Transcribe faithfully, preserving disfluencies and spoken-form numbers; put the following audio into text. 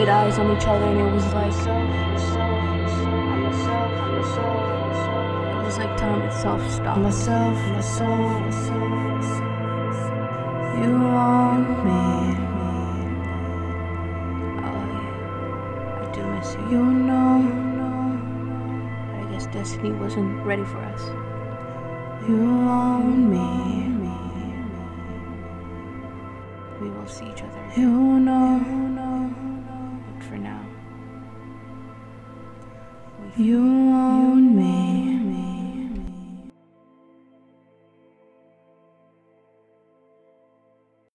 laid eyes on each other, and it was like it was like time itself stopped. Myself, myself, myself. You want me. Oh yeah, I do miss you. You know, But I guess destiny wasn't ready for us. you want me. We will see each other You again. know, But for now, you want